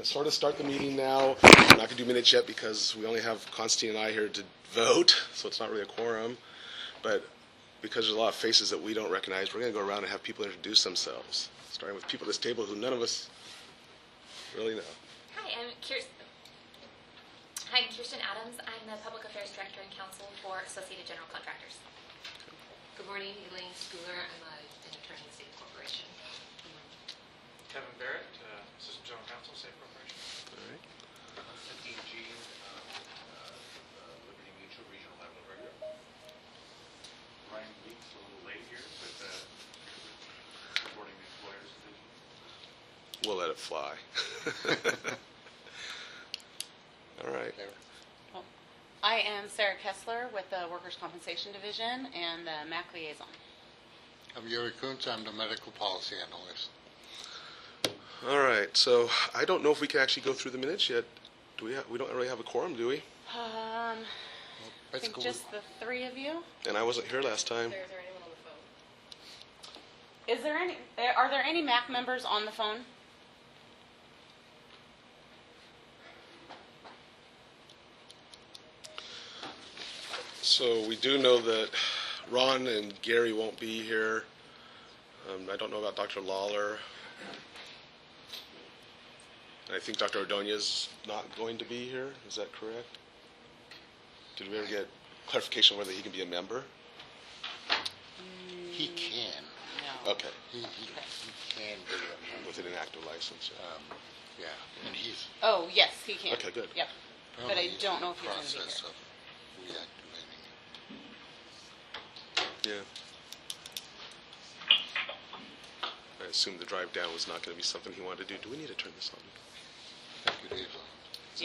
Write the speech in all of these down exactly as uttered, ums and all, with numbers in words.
to sort of start the meeting now. We're not going to do minutes yet because we only have Constantine and I here to vote, so it's not really a quorum. But because there's a lot of faces that we don't recognize, we're going to go around and have people introduce themselves, starting with people at this table who none of us really know. Hi, I'm Kirsten. Hi, I'm Kirsten Adams. I'm the Public Affairs Director and Counsel for Associated General Contractors. Good morning, Elaine Schooler. I'm a, an attorney at Safe Corporation. Kevin Barrett, uh, Assistant General Counsel, Safe Corporation. All right. I'm Cynthia Jean, uh, uh, Liberty Mutual Regional Level Director. Ryan Weeks, a little late here, but uh, supporting the employers division. We'll let it fly. All right. Well, I am Sarah Kessler with the Workers' Compensation Division and the M A C Liaison. I'm Yuri Kuntz. I'm the medical policy analyst. All right. So I don't know if we can actually go through the minutes yet. Do we? Ha- we don't really have a quorum, do we? Um, I think go just the three of you. And I wasn't here last time. Is there, is there anyone on the phone? Is there any? Are there any M A C members on the phone? So we do know that Ron and Gary won't be here. Um, I don't know about Doctor Lawler. And I think Doctor Ordonez not going to be here. Is that correct? Did we ever get clarification whether he can be a member? He can. No. Okay, He, he, he can be a member. with an active license. Yeah. Um, yeah, and he's Oh, yes, he can. Okay, good. Yep. But I apparently he's don't in know the if he's going to be process here. of reactivating it. Yeah. I assumed the drive down was not going to be something he wanted to do. Do we need to turn this on? I think it is. Yeah.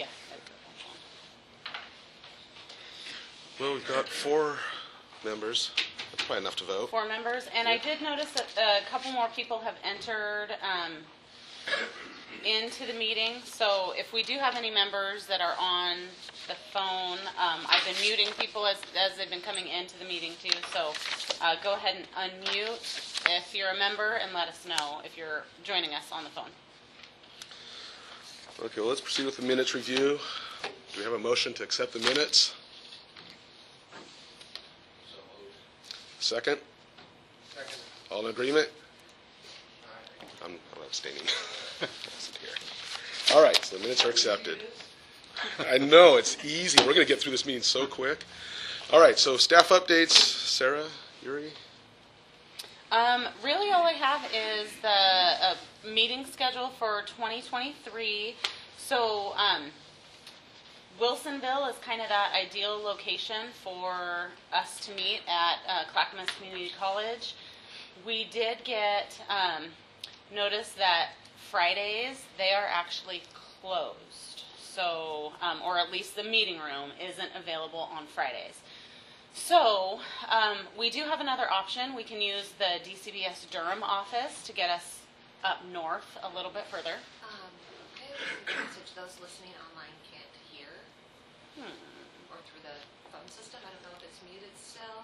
Well, we've got four members. That's probably enough to vote. Four members, and I did notice that a couple more people have entered um, into the meeting. So if we do have any members that are on the phone, um, I've been muting people as, as they've been coming into the meeting too. So uh, go ahead and unmute if you're a member and let us know if you're joining us on the phone. Okay, well, let's proceed with the minutes review. Do we have a motion to accept the minutes? So moved. Second? Second. All in agreement? I'm, I'm abstaining. I wasn't here. All right, so the minutes are accepted. I know, it's easy. We're going to get through this meeting so quick. All right, so staff updates. Sarah, Yuri? Um, really, all I have is the uh, meeting schedule for twenty twenty-three. So, um, Wilsonville is kind of that ideal location for us to meet at uh, Clackamas Community College. We did get um, notice that Fridays they are actually closed. So, um, or at least the meeting room isn't available on Fridays. So, um, we do have another option. We can use the D C B S Durham office to get us up north a little bit further. Um, I have a message those listening online can't hear, Hmm. or through the phone system. I don't know if it's muted still.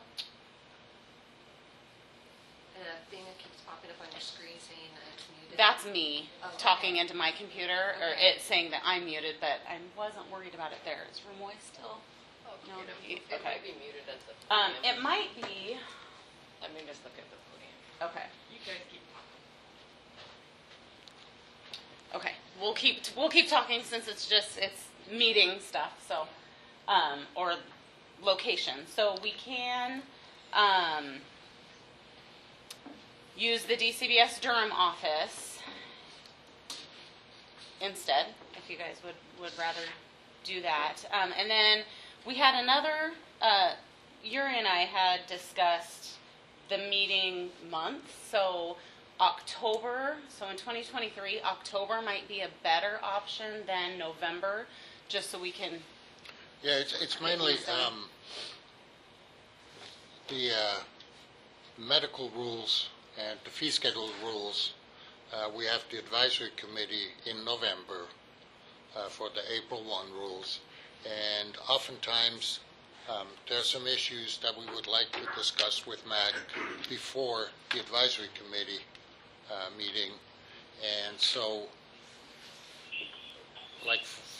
And a thing that keeps popping up on your screen saying that it's muted. That's me Oh, talking okay. into my computer, or Okay. it saying that I'm muted, but I wasn't worried about it there. Is Ramoy still? No, he- It okay. might be muted at the Um, podium. it might be. Let me just look at the podium. Okay. You guys keep Okay. We'll keep we'll keep talking since it's just it's meeting stuff. So, um, or location. So we can um, use the D C B S Durham office instead, if you guys would would rather do that. Um, and then we had another. Uh, Yuri and I had discussed the meeting month. So October, so in twenty twenty-three, October might be a better option than November, just so we can. Yeah, it's, it's mainly um, the uh, medical rules and the fee schedule rules. Uh, we have the advisory committee in November uh, for the April first rules. And oftentimes um, there are some issues that we would like to discuss with M A C before the advisory committee uh, meeting. And so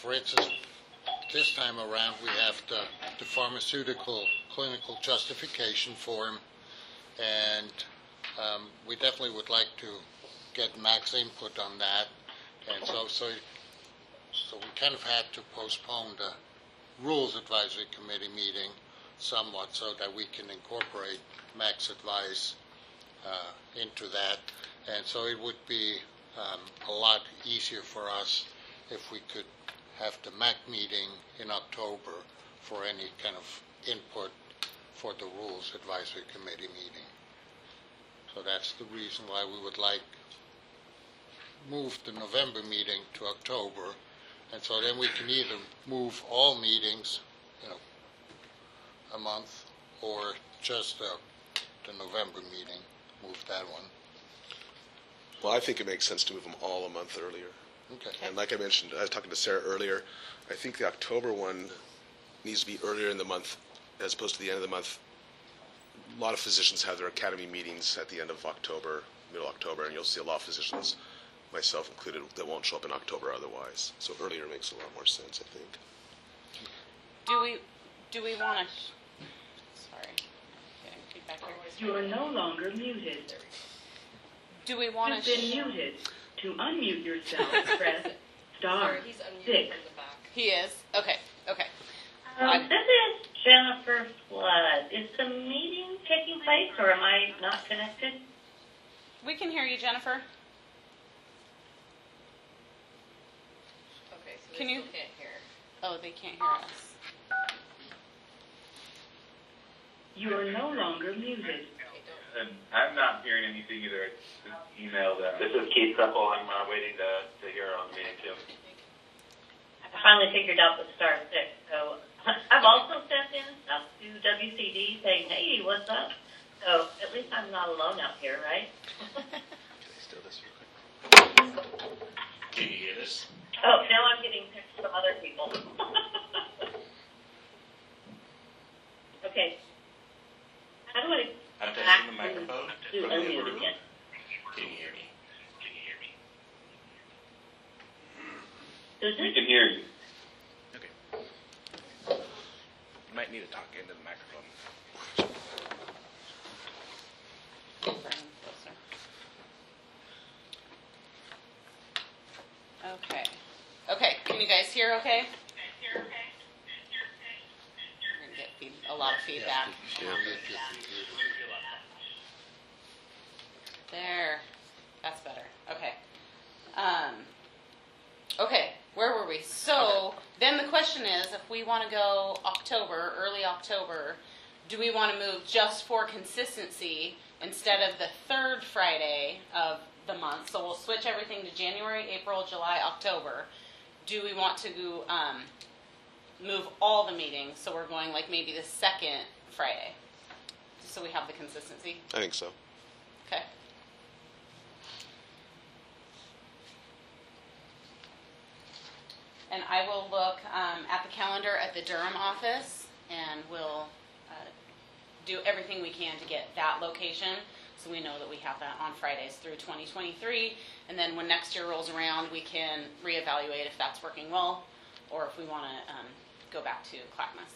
for instance, this time around we have the, the pharmaceutical clinical justification form, and um, we definitely would like to get Mac's input on that. And so, so, so we kind of had to postpone the Rules Advisory Committee meeting somewhat so that we can incorporate Mac's advice uh, into that. And so it would be um, a lot easier for us if we could have the M A C meeting in October for any kind of input for the Rules Advisory Committee meeting. So that's the reason why we would like move the November meeting to October, and so then we can either move all meetings, you know, a month, or just uh, the November meeting, move that one. Well, I think it makes sense to move them all a month earlier. Okay. And like I mentioned, I was talking to Sarah earlier, I think the October one needs to be earlier in the month as opposed to the end of the month. A lot of physicians have their academy meetings at the end of October, middle October, and you'll see a lot of physicians, myself included, that won't show up in October otherwise. So earlier makes a lot more sense, I think. Do we, do we want to, sorry, getting feedback here. You are no longer muted. Do we want You've to? been muted. To unmute yourself, press star Sorry, he's unmuted six. from the back. He is? Okay, okay. Um, this is Jennifer Flood. Is the meeting taking place, or am I not connected? We can hear you, Jennifer. Okay, so Can they you- still can't hear. Oh, they can't hear us. You are no longer muted. Okay, don't. And I'm not hearing anything either. I just emailed them. This is Keith Supple. I'm uh, waiting to, to hear on the meeting too. I finally figured out the star six. So I've also sent in stuff to W C D saying, hey, what's up? So at least I'm not alone out here, right? Still this real quick. Can you hear this? Oh, now I'm getting texts from other people. Okay. How do I I'm testing back the microphone. to unmute again? Can you hear me? Can you hear me? Does We it? can hear you. Okay. You might need to talk into the microphone. Bring him closer. Okay. Okay, can you guys hear okay? We're gonna get feed, a lot of feedback. There. That's better. Okay. Um, okay, where were we? So then the question is, if we want to go October, early October, do we want to move just for consistency instead of the third Friday of the month? So we'll switch everything to January, April, July, October. Do we want to um, move all the meetings? So we're going like maybe the second Friday, so we have the consistency. I think so. Okay. And I will look um, at the calendar at the Durham office, and we'll uh, do everything we can to get that location, so we know that we have that on Fridays through twenty twenty-three. And then when next year rolls around, we can reevaluate if that's working well, or if we want to um, go back to Clackamas.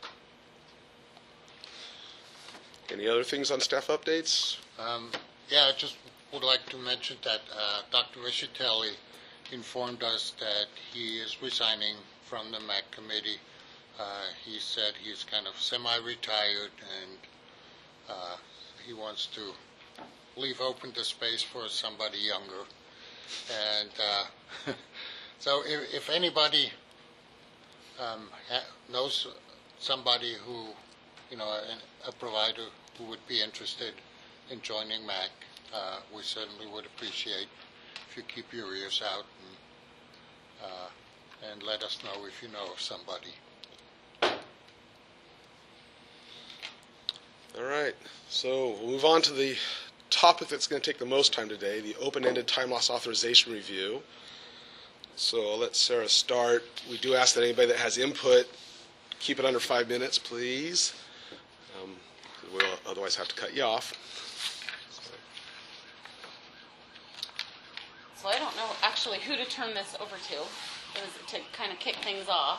Any other things on staff updates? Um, yeah, I just would like to mention that uh, Doctor Rischitelli informed us that he is resigning from the M A C committee. Uh, he said he's kind of semi-retired, and uh, he wants to leave open the space for somebody younger. And uh, so if, if anybody um, ha- knows somebody who, you know, a, a provider who would be interested in joining M A C, uh, we certainly would appreciate if you keep your ears out and, uh, and let us know if you know of somebody. All right, so we'll move on to the topic that's going to take the most time today, the open-ended time loss authorization review. So I'll let Sarah start. We do ask that anybody that has input, keep it under five minutes, please. Um, we'll otherwise have to cut you off. So I don't know actually who to turn this over to, is to kind of kick things off.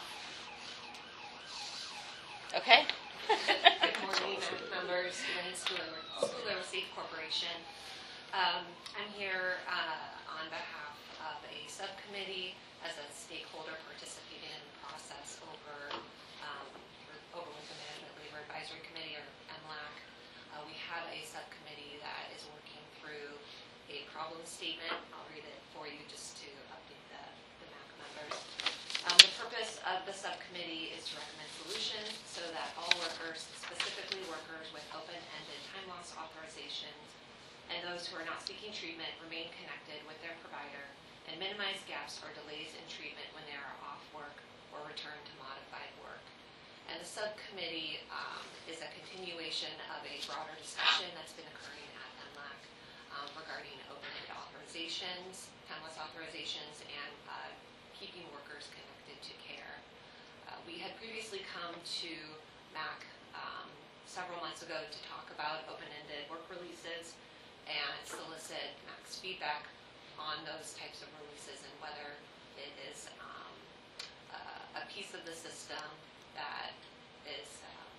Okay. Good morning, members. Elaine Schooler, Schooler with Safe Corporation. Um, I'm here uh, on behalf of a subcommittee as a stakeholder participating in the process over um, over with the Management Labor Advisory Committee, or M L A C. Uh, we have a subcommittee that is working through a problem statement. I'll read it for you just to update the, the M A C members. Um, the purpose of the subcommittee is to recommend solutions so that all workers, specifically workers with open-ended time loss authorizations, and those who are not seeking treatment remain connected with their provider and minimize gaps or delays in treatment when they are off work or return to modified work. And the subcommittee um, is a continuation of a broader discussion that's been occurring at M L A C um, regarding open-ended authorizations, time loss authorizations, and uh, keeping workers connected to care. Uh, we had previously come to M A C um, several months ago to talk about open-ended work releases and solicit M A C's feedback on those types of releases and whether it is um, uh, a piece of the system that is um,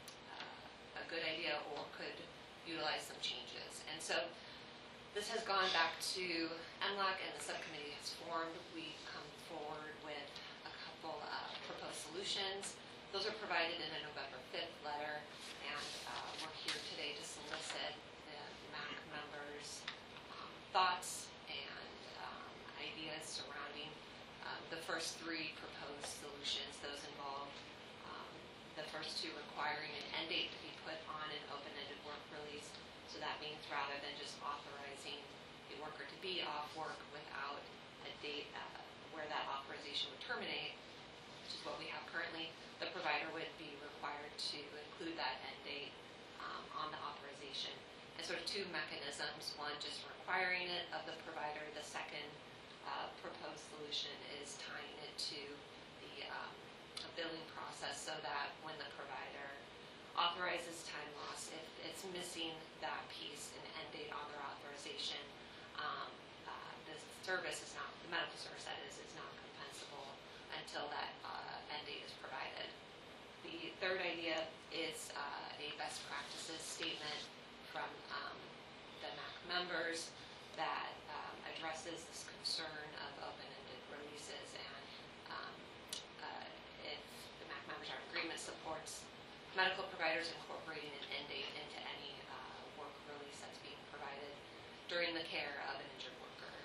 uh, a good idea or could utilize some changes. And so this has gone back to M L A C, and the subcommittee has formed. We've come forward with a couple of proposed solutions. Those are provided in a November fifth letter, and uh, we're here today to solicit the M A C members' um, thoughts and um, ideas surrounding um, the first three proposed solutions. Those involve um, the first two requiring an end date to be put on an open-ended work release. So that means rather than just authorizing a worker to be off work without a date uh, where that authorization would terminate, which is what we have currently, the provider would be required to include that end date um, on the authorization. And sort of two mechanisms, one just requiring it of the provider, the second uh, proposed solution is tying it to the um, billing process so that when the provider authorizes time loss, if it's missing that piece, an end date on their authorization, um, uh, the service is not, the medical service that is, is not compensable until that uh, end date is provided. The third idea is uh, a best practices statement from um, the M A C members that um, addresses this concern of open-ended releases, and um, uh, if the M A C members are in agreement, supports medical providers incorporating an end date into any uh, work release that's being provided during the care of an injured worker.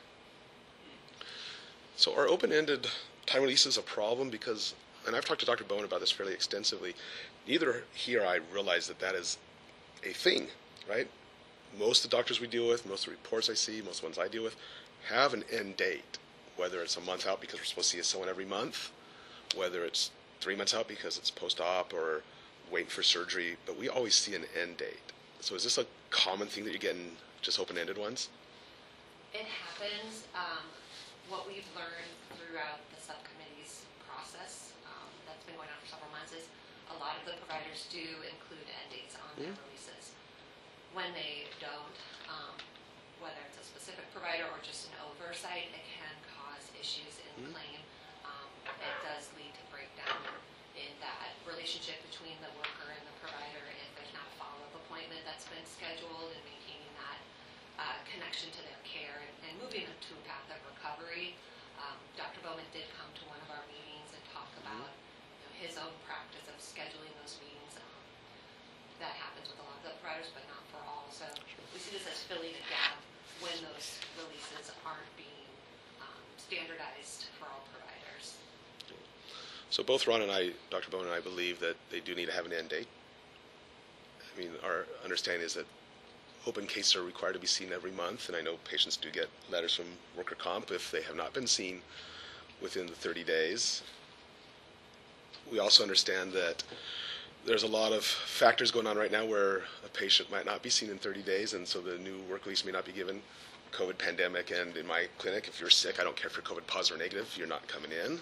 So are open-ended time releases a problem? Because, and I've talked to Doctor Bowen about this fairly extensively, neither he or I realize that that is a thing, right? Most of the doctors we deal with, most of the reports I see, most of the ones I deal with, have an end date, whether it's a month out because we're supposed to see someone every month, whether it's three months out because it's post-op or waiting for surgery, but we always see an end date. So is this a common thing that you're getting just open-ended ones? It happens. Um, what we've learned throughout the subcommittee's process um, that's been going on for several months is a lot of the providers do include end dates on their Mm-hmm. releases. When they don't, um, whether it's a specific provider or just an oversight, it can cause issues in the Mm-hmm. claim. Um, it does lead to breakdown in that relationship between the worker and the provider if there's not a follow-up appointment that's been scheduled, and maintaining that uh, connection to their care and, and moving them to a path of recovery. Um, Doctor Bowman did come to one of our meetings and talk about you know, his own practice of scheduling those meetings. Um, that happens with a lot of the providers, but not for all. So we see this as filling a gap when those releases aren't being um, standardized for all providers. So both Ron and I, Doctor Bowen and I, believe that they do need to have an end date. I mean, our understanding is that open cases are required to be seen every month, and I know patients do get letters from worker comp if they have not been seen within the thirty days. We also understand that there's a lot of factors going on right now where a patient might not be seen in thirty days, and so the new work release may not be given. COVID pandemic, and in my clinic, if you're sick, I don't care if you're COVID positive or negative, you're not coming in.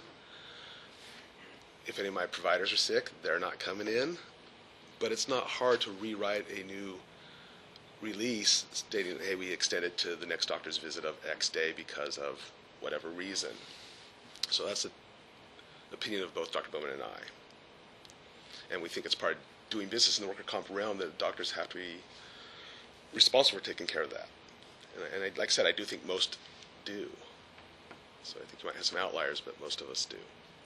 If any of my providers are sick, they're not coming in. But it's not hard to rewrite a new release stating, hey, we extend it to the next doctor's visit of X day because of whatever reason. So that's a opinion of both Doctor Bowman and I. And we think it's part of doing business in the worker comp realm that doctors have to be responsible for taking care of that. And, I, and I, like I said, I do think most do. So I think you might have some outliers, but most of us do.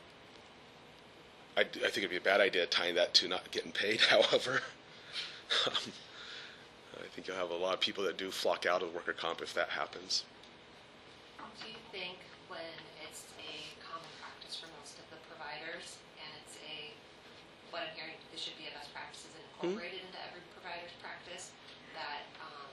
I, do, I think it'd be a bad idea tying that to not getting paid, however. um, I think you'll have a lot of people that do flock out of worker comp if that happens. Do you think when it's a common practice for most of the providers, and it's a, what I'm hearing, this should be a best practices and incorporated into every provider's practice, that um,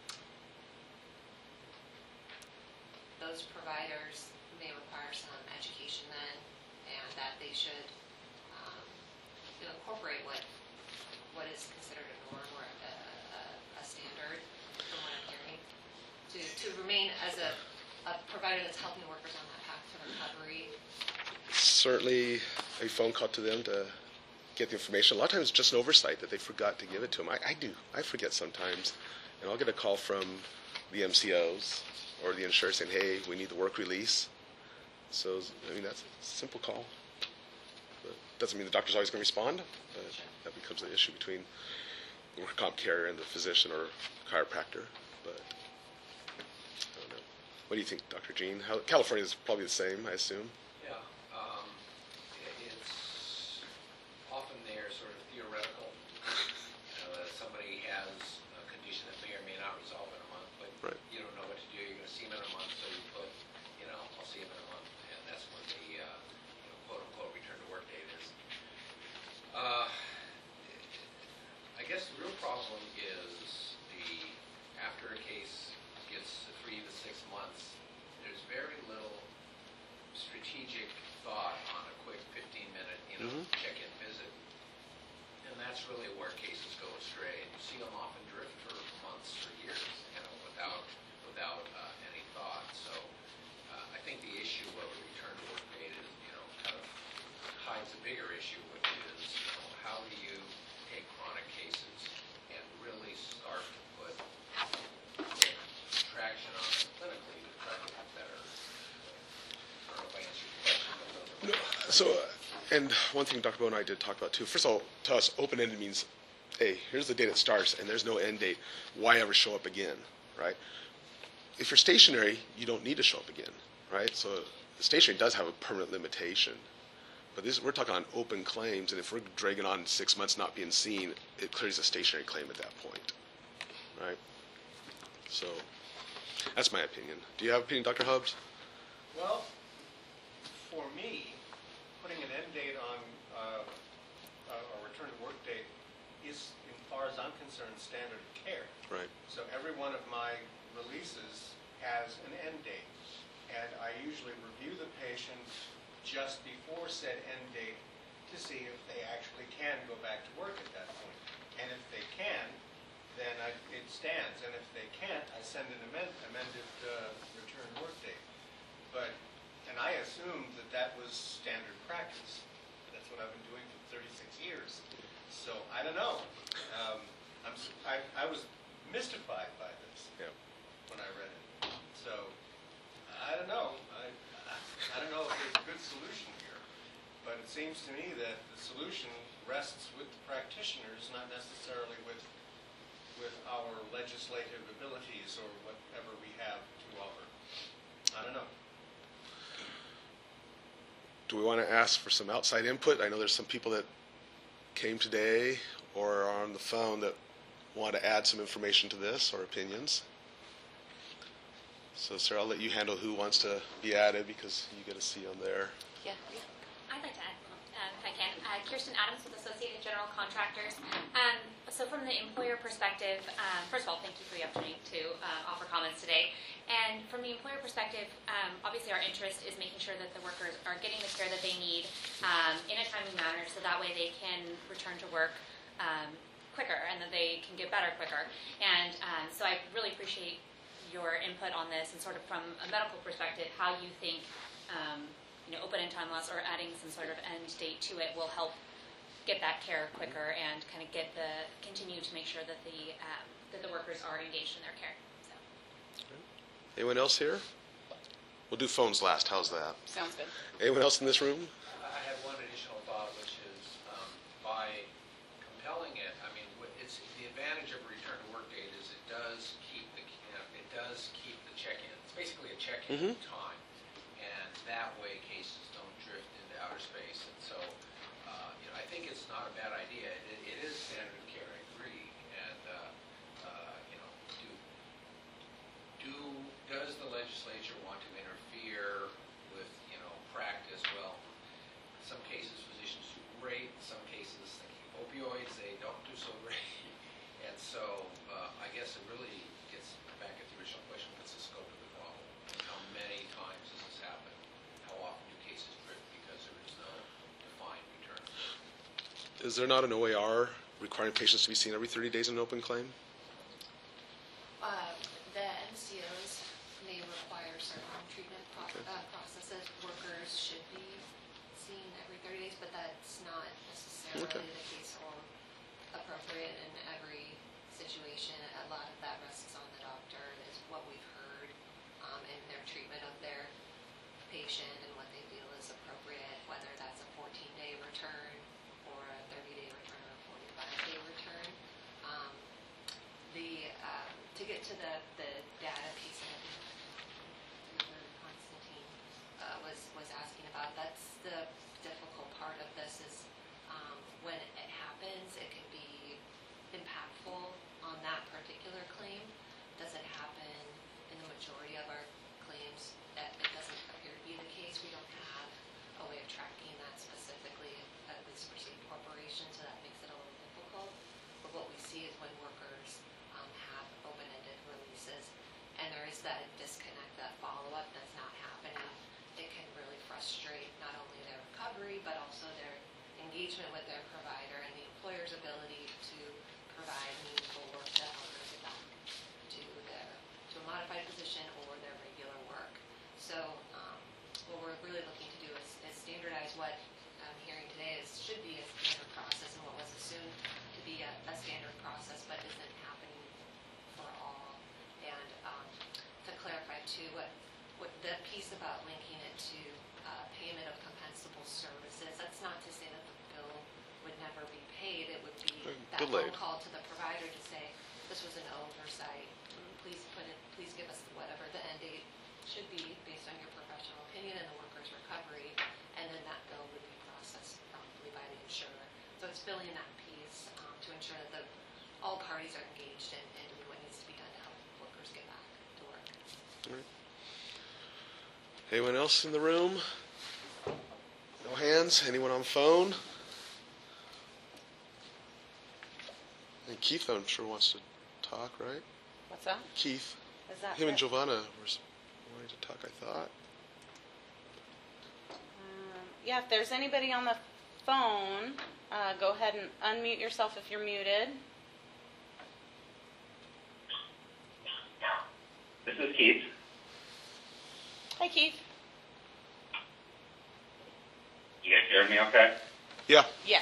those providers may require some education then, and that they should um, you know, incorporate what what is considered a norm or a, a, a standard, from what I'm hearing, to, to remain as a, a provider that's helping workers on that path to recovery. Certainly a phone call to them to get the information. A lot of times it's just an oversight that they forgot to give it to them. I, I do. I forget sometimes. And I'll get a call from the M C Os or the insurer saying, hey, we need the work release. So, I mean, that's a simple call. But doesn't mean the doctor's always going to respond. But that becomes an issue between the worker comp carrier and the physician or chiropractor. But I don't know. What do you think, Doctor Jean? How, California is probably the same, I assume. Yeah, um, it- it's often they're sort of theoretical. You know, that somebody has a condition that may or may not resolve in a month, but Right. you don't know what to do. You're going to see them in a month, so you put, you know, I'll see them in a month, and that's when the, uh, you know, quote unquote return to work date is. Uh, I guess the real problem is the, after a case gets to three to six months, there's very little strategic thought on a quick fifteen minute, you know, Mhm. check-in visit. And that's really where cases go astray. And you see them often drift for months or years, you know, without, without uh, any thought. So uh, I think the issue of a return to work date is, you know, kind of hides a bigger issue, which is, you know, how do you take chronic cases and really start to put get traction on it clinically to try to get better. I don't know if I answered your question, but those are. No, so, uh, and one thing Doctor Bowen and I did talk about too. First of all, to us, open-ended means, hey, here's the date it starts, and there's no end date. Why ever show up again, right? If you're stationary, you don't need to show up again, right? So, stationary does have a permanent limitation, but this we're talking on open claims, and if we're dragging on six months not being seen, it clears a stationary claim at that point, right? So, that's my opinion. Do you have an opinion, Doctor Hubbs? Well, for me, putting an end date on uh, a a return to work date is, as far as I'm concerned, standard of care. Right. So every one of my releases has an end date. And I usually review the patient just before said end date to see if they actually can go back to work at that point. And if they can, then I, it stands. And if they can't, I send an amend, amended uh, return work date. But, and I assumed that that was standard practice. That's what I've been doing for thirty-six years. So I don't know. Um, I'm, s- I, I was mystified by this Yeah. when I read it. So I don't know. I, I don't know if there's a good solution here. But it seems to me that the solution rests with the practitioners, not necessarily with with our legislative abilities or whatever we have to offer. I don't know. Do we want to ask for some outside input? I know there's some people that came today or are on the phone that want to add some information to this or opinions. So, Sarah, I'll let you handle who wants to be added because you get a C on there. Yeah. I'd like to add, uh, if I can. Uh, Kirsten Adams with Associated General Contractors. Um, so from the employer perspective, um, first of all, thank you for the opportunity to uh, offer comments today. And from the employer perspective, um, obviously our interest is making sure that the workers are getting the care that they need um, in a timely manner so that way they can return to work um, quicker and that they can get better quicker. And um, so I really appreciate your input on this and sort of from a medical perspective, how you think um, you know, open-end time loss or adding some sort of end date to it will help get that care quicker and kind of get the, continue to make sure that the, um, that the workers are engaged in their care. So. Anyone else here? We'll do phones last. How's that? Sounds good. Anyone else in this room? I does keep the, you know, it does keep the check-in. It's basically a check-in Mhm. time, and that way cases don't drift into outer space. And so, uh, you know, I think it's not a bad idea. It, it is standard of care, I agree. And uh, uh, you know, do do does the legislature want to interfere with, you know, practice? Well, in some cases physicians do great. In some cases, thinking opioids, they don't do so great. And so, uh, I guess it really gets back at the original question: what's the scope of the problem? How many times does this happen? How often do cases drift because there is no defined return? Is there not an O A R requiring patients to be seen every thirty days in an open claim? Uh, The N C Os may require certain treatment pro- Okay. uh, processes. Workers should be seen every thirty days, but that's not necessarily Okay. the case or appropriate in every situation. A lot of that rests on the doctor, is what we've heard, um, in their treatment of their patient and what they feel is appropriate, whether that's a fourteen-day return or a thirty-day return or a forty-five-day return. Um, the, um, to get to the, the data piece that Constantine uh, was, was asking about, that's the difficult part of this is um, when it happens, it can be impactful on that particular claim. Does it happen in the majority of our claims? That it doesn't appear to be the case. We don't have a way of tracking that specifically, at least for state corporations, so that makes it a little difficult. But what we see is when workers um, have open-ended releases, and there is that disconnect, that follow-up that's not happening, it can really frustrate not only their recovery, but also their engagement with their provider and the employer's ability to provide meaningful work to help them get back to their to a modified position or their regular work. So um, what we're really looking to do is, is standardize what I'm hearing today is should be a standard process and what was assumed to be a, a standard process, but isn't happening for all. And um, to clarify too, what what the piece about linking it to uh, payment of compensable services, that's not to say that the bill would never be paid. It would be that Delayed. phone call to the provider to say, this was an oversight. Please put it, please give us whatever the end date should be based on your professional opinion and the worker's recovery, and then that bill would be processed promptly by the insurer. So it's filling that piece um, to ensure that the, all parties are engaged and, and doing what needs to be done to help workers get back to work. All right. Anyone else in the room? No hands? Anyone on phone? And Keith, I'm sure, wants to talk, right? What's that? Keith. Is that Him and it? Giovanna were s- wanting to talk, I thought. Um, yeah, if there's anybody on the phone, uh, go ahead and unmute yourself if you're muted. This is Keith. Hi, Keith. You guys hear me okay? Yeah. Yes.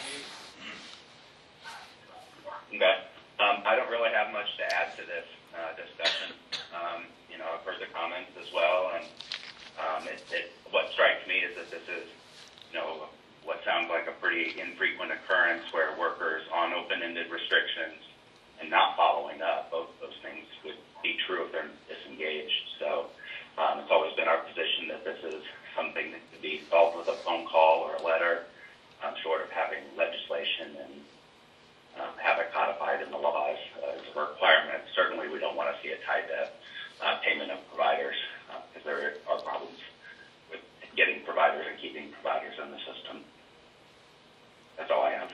Okay. Um, I don't really have much to add to this uh, discussion. Um, you know, I've heard the comments as well, and um, it, it, what strikes me is that this is, you know, what sounds like a pretty infrequent occurrence where workers on open-ended restrictions and not following up, both those things would be true if they're disengaged. So um, it's always been our position that this is something that could be solved with a phone call or a letter, um, short of having legislation and um, have it codified in the laws uh, as a requirement. Certainly we don't want to see it tied to uh, payment of providers because uh, there are problems with getting providers and keeping providers in the system. That's all I have.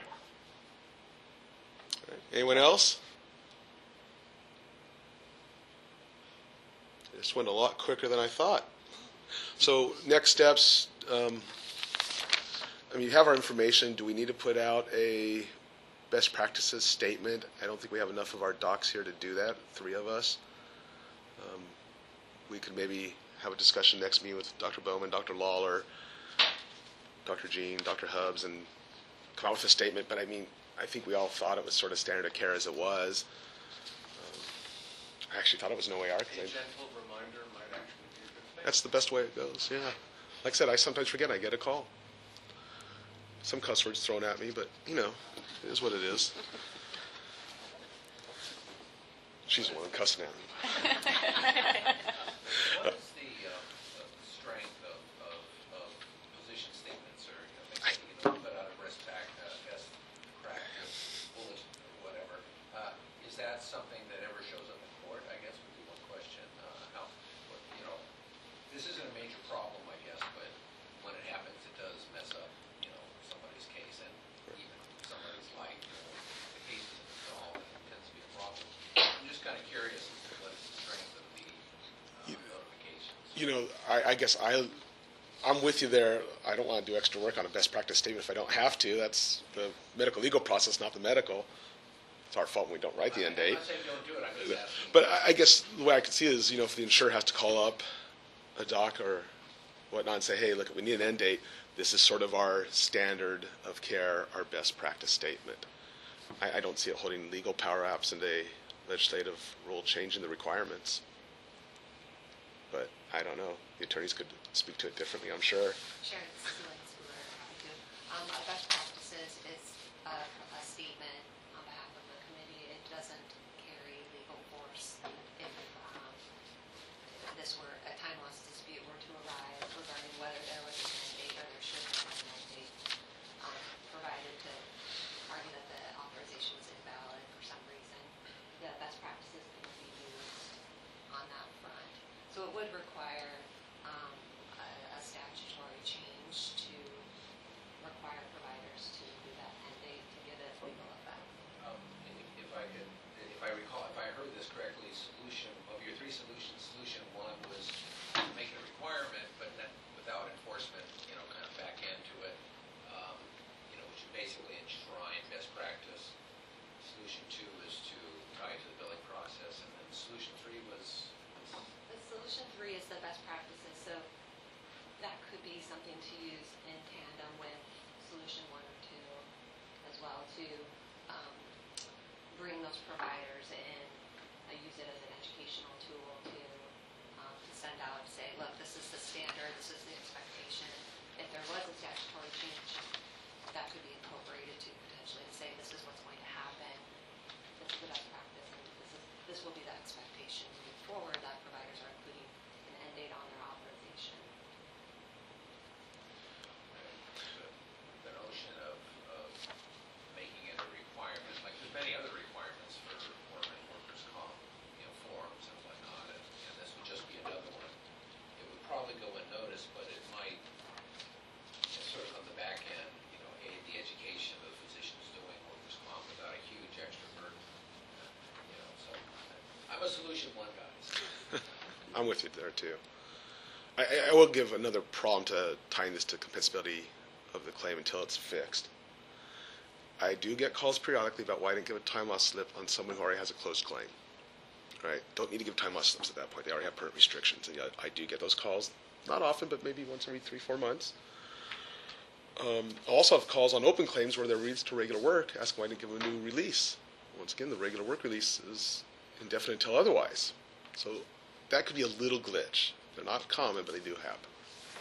Anyone else? This went a lot quicker than I thought. So next steps, um, I mean, you have our information. Do we need to put out a best practices statement? I don't think we have enough of our docs here to do that, three of us. Um, we could maybe have a discussion next meeting with Doctor Bowman, Doctor Lawler, Doctor Jean, Doctor Hubbs, and come out with a statement. But I mean, I think we all thought it was sort of standard of care as it was. Um, I actually thought it was an O A R. A Cause I, gentle reminder might actually be a good thing. that's the best way it goes, yeah. Like I said, I sometimes forget I get a call. Some cuss words thrown at me, but, you know, it is what it is. She's the one cussing at me. What is the, uh, the strength of, of, of position statements or, you know, maybe, you know, put out a best prac- uh, best practice, bullet, or whatever? Uh, is that something that ever shows up in court, I guess would be one question. Uh, how, what, you know, this isn't a major problem, I guess, but when it happens, it does mess up, you know, somebody's case and even somebody's life. You know, the case isn't resolved, and it tends to be a problem. I'm just kind of curious as to what is the strength of the uh, notifications. You know, I, I guess I, I'm with you there. I don't want to do extra work on a best practice statement if I don't have to. That's the medical legal process, not the medical. It's our fault when we don't write the end date. I'm not saying don't do it, I'm just asking. But I I guess the way I could see it is, you know, if the insurer has to call up a doc or whatnot and say, hey, look, we need an end date. This is sort of our standard of care, our best practice statement. I, I don't see it holding legal power absent a legislative rule changing the requirements. But I don't know. The attorneys could speak to it differently, I'm sure. Sharon, this is Elaine Schooler. Happy to. Um, a best practices is a, a statement on behalf of the committee. It doesn't carry legal force. If um, this were a time loss dispute were to arise regarding whether there was an end date or there should have been an end date, um, provided to argue that the authorization was invalid for some reason, the best practices can be used on that front. So it would require um, a, a statutory change to require providers to do that end date to give it legal effect. Um, if if I could, if I recall, if I heard this correctly, solution, of your three solutions, solution one was to make it a requirement, but then without enforcement, you know, kind of back into it, um, you know, which would basically enshrine best practice. Solution two is to tie it to the billing process, and then solution three was, The solution three is the best practices, so that could be something to use in tandem with solution one or two as well to um, bring those providers in, uh, use it as an educational tool to, um, to send out, say, look, this is the standard, this is the expectation. If there was a statutory change, that could be incorporated to potentially say, this is what's going to happen, this is the best practice, and this is, this will be the expectation moving forward, that providers are including an end date on their authorization. the, the notion of, of making it a requirement, like there's many other requirements for workers, workers' comp, you know, forms and whatnot, and, and this would just be another one. It would probably go unnoticed, but it might, you know, sort of on the back end, you know, aid the education of the physicians doing workers' comp without a huge extra burden. You know, so I'm a solution one guy. So. I'm with you there too. I, I- I will give another problem to tying this to compensability of the claim until it's fixed. I do get calls periodically about why I didn't give a time loss slip on someone who already has a closed claim. Right? Don't need to give time loss slips at that point. They already have permanent restrictions. And yet I do get those calls, not often, but maybe once every three, four months. Um, I also have calls on open claims where they're released to regular work, asking why I didn't give a new release. Once again, the regular work release is indefinite until otherwise. So that could be a little glitch. They're not common, but they do happen.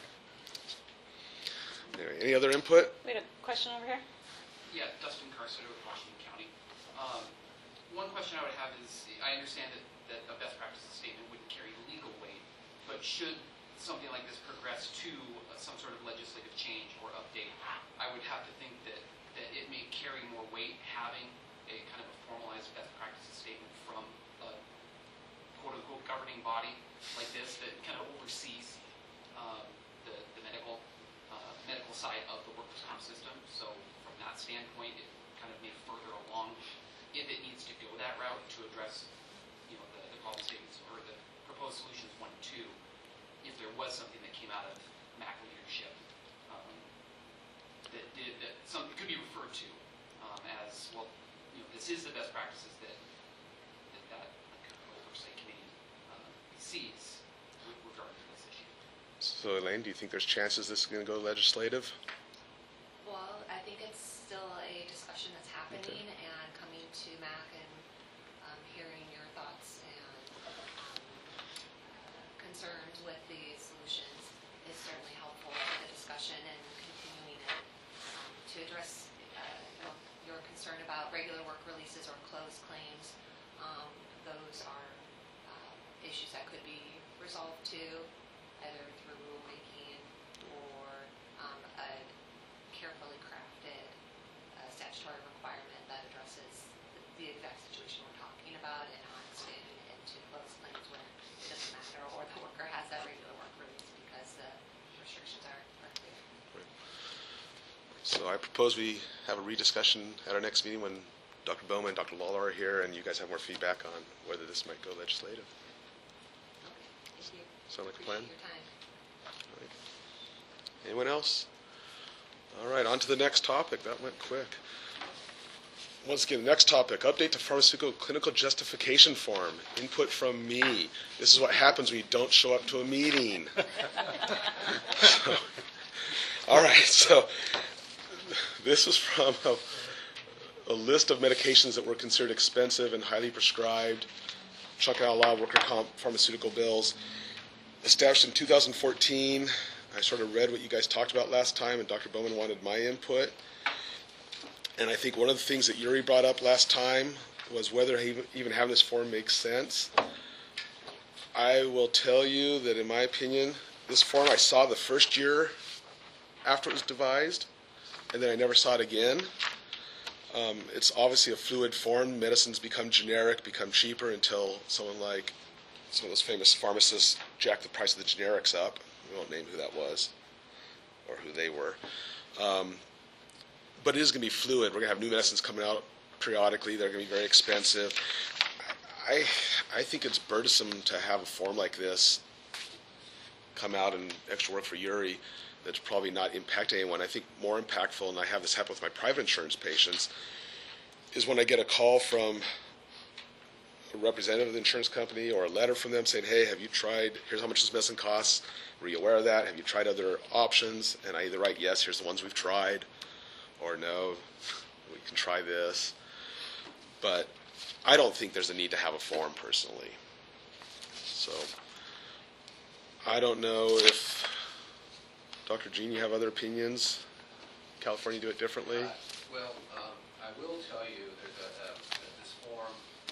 Anyway, any other input? We had a question over here. Yeah, Dustin Carsutter with Washington County. Um, one question I would have is, I understand that, that a best practices statement wouldn't carry legal weight, but should something like this progress to uh, some sort of legislative change or update, I would have to think that, that it may carry more weight having a kind of a formalized best practices statement from a quote-unquote governing body like this that kind of oversees um, the, the medical uh, medical side of the workers' comp system. So from that standpoint, it kind of may further along if it needs to go that route to address, you know, the, the problem statements or the proposed solutions one and two. If there was something that came out of M A C leadership um, that did that, some could be referred to um, as well. You know, this is the best practices that that, that kind of oversight committee uh, sees with regard to this issue. So, Elaine, do you think there's chances this is going to go legislative? Well, I think it's still a discussion that's happening Okay. and coming to M A C and um, hearing your thoughts and um, uh, concerns with the solutions is certainly helpful for the discussion and continuing it um, to address uh, you know, your concern about regular work releases or closed claims. Um, those are uh, issues that could be resolved too, either through rulemaking or um, a carefully crafted uh, statutory requirement that addresses the exact situation we're talking about and not expanding it into those claims where it doesn't matter or the worker has that regular work release because the restrictions are, are clear. So I propose we have a rediscussion at our next meeting when Doctor Bowman and Doctor Lawler are here, and you guys have more feedback on whether this might go legislative. Thank you. Sound like a plan? Appreciate your time. All right. Anyone else? All right, on to the next topic. That went quick. Once again, the next topic, update to pharmaceutical clinical justification form. Input from me. This is what happens when you don't show up to a meeting. So, all right, so this was from a, a list of medications that were considered expensive and highly prescribed, chunking out a lot of worker comp pharmaceutical bills. Established in two thousand fourteen, I sort of read what you guys talked about last time, and Doctor Bowman wanted my input. And I think one of the things that Yuri brought up last time was whether even having this form makes sense. I will tell you that in my opinion, this form I saw the first year after it was devised, and then I never saw it again. Um, it's obviously a fluid form. Medicines become generic, become cheaper until someone like some of those famous pharmacists jack the price of the generics up. We won't name who that was or who they were. Um, but it is going to be fluid. We're going to have new medicines coming out periodically. They're going to be very expensive. I, I think it's burdensome to have a form like this come out and extra work for Yuri that's probably not impacting anyone. I think more impactful, and I have this happen with my private insurance patients, is when I get a call from a representative of the insurance company or a letter from them saying, hey, have you tried, here's how much this medicine costs, were you aware of that, have you tried other options? And I either write, yes, here's the ones we've tried, or no, we can try this. But I don't think there's a need to have a form personally. So I don't know if, Doctor Jean, you have other opinions? California do it differently? Uh, well, um, I will tell you there's a, a, that this form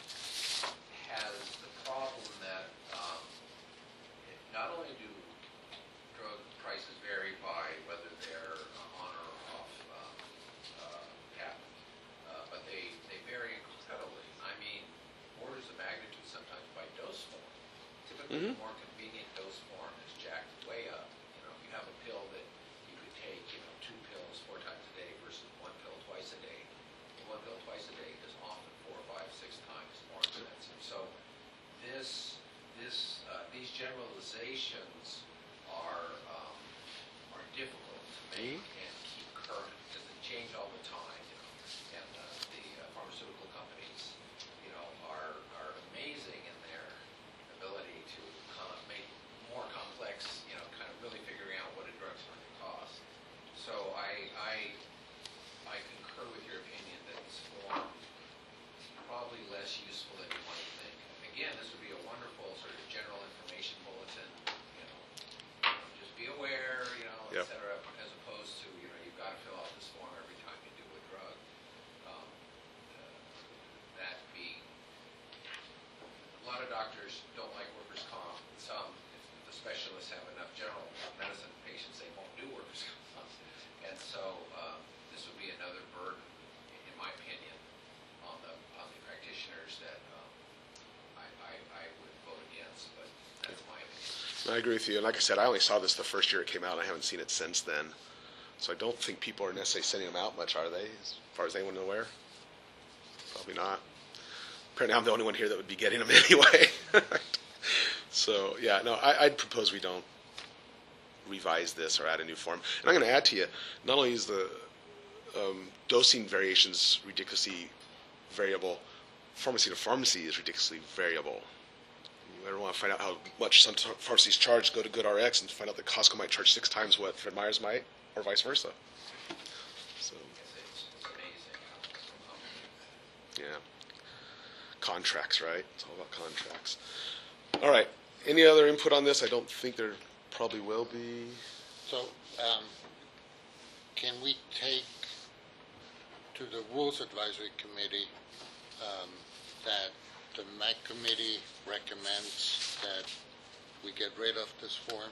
has the problem that um, it, not only do drug prices vary by whether they're on or off um, uh, patent, uh, but they, they vary incredibly. I mean, orders of magnitude sometimes by dose form. Typically, Mm-hmm. the more convenient dose form is jacked way up. You know, if you have a pill that you could take, you know, two pills four times a day versus one pill twice a day, the one pill twice a day is often four, five, six times more expensive. So this, this, uh, these generalizations are um, are difficult to make and keep current because they change all the time. You know, and uh, the uh, pharmaceutical companies, you know, are are amazing in their ability to uh, make more complex, you know, kind of really figuring out what a drug's going to cost. So I, I, I concur with your opinion that this form is probably less useful than you might think. Again, this would be a wonderful sort of general information bulletin, you know, you know just be aware, you know, Yep. et cetera, as opposed to, you know, you've got to fill out this form every time you do a drug. Um, uh, that being a lot of doctors don't like workers' comp. Some, if the specialists have enough general medicine patients, they won't do workers' comp. And so um, this would be another burden, in my opinion, on the on the practitioners that um, I, I, I would vote against. But that's my opinion. I agree with you. And like I said, I only saw this the first year it came out, and I haven't seen it since then. So I don't think people are necessarily sending them out much, are they, as far as anyone aware? Probably not. Apparently I'm the only one here that would be getting them anyway. So, yeah, no, I, I'd propose we don't revise this or add a new form. And I'm going to add to you, not only is the um, dosing variations ridiculously variable, pharmacy to pharmacy is ridiculously variable. You ever want to find out how much some t- pharmacies charge, go to GoodRx and find out that Costco might charge six times what Fred Meyer's might, or vice versa. So, It's, it's amazing. yeah. Contracts, right? It's all about contracts. All right. Any other input on this? I don't think there probably will be. So, um, can we take to the Rules Advisory Committee um, that the M A C committee recommends that we get rid of this form?